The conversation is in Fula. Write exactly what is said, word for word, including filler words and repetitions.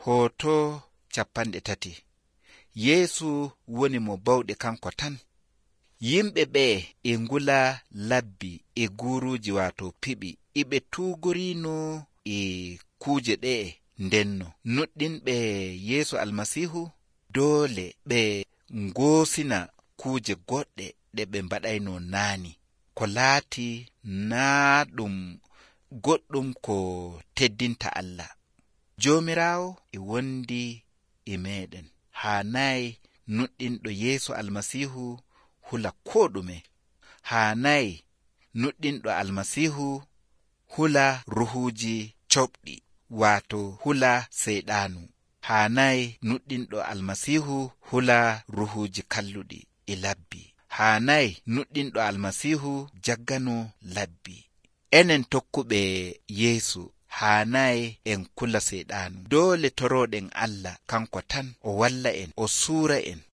Hoto capanɗe tati. Yeesu woni mo bawɗe kanko tan. Yimɓe ɓe e ngula labbi e guruji wato piɓi iɓe tugorino e kuje ɗe ndenno nuɗɗinɓe Yeesu almasihu doole ɓe ngosina kuje goɗɗe ɗe ɓe mbaɗayno naani ko laati naa ɗum goɗɗum ko teddinta Allah. Joomiraawo e wondi e meɗen haanayi nuɗɗinɗo Yeesu almasihu hula ko ɗume. Haanayi nuɗɗinɗo almasihu hula ruhuji coɓɗi wato hula seyɗanu. Haanayi nuɗɗinɗo almasihu hula ruhuji kalluɗi e labbi. Haanayi nuɗɗinɗo almasihu jaggano labbi. Enen tokkuɓe Yeesu haanayi en kula seyɗanu. Doole toroɗen Allah kanko tan o walla en, o suura en.